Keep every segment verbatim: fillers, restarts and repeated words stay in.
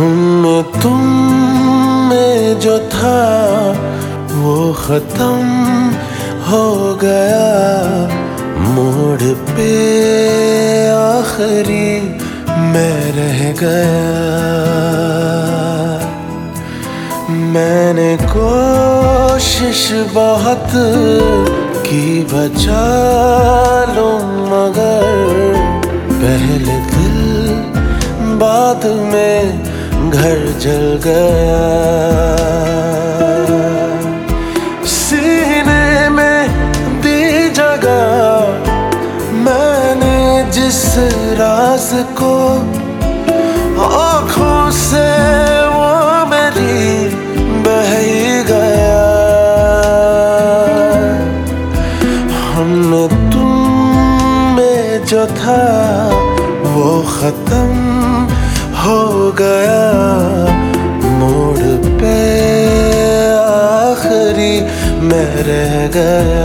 हम में तुम में जो था वो खत्म हो गया। मोड़ पे आखिरी मैं रह गया। मैंने कोशिश बहुत की बचा लूं, मगर पहले दिल बाद में घर जल गया। सीने में दी जगह मैंने जिस राज को, आँखों से वो मेरी बह ही गया। हम तुम में जो था वो खत्म हो गया। मोड़ पे आखिरी मैं रह गया।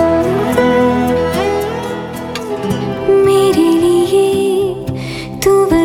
तू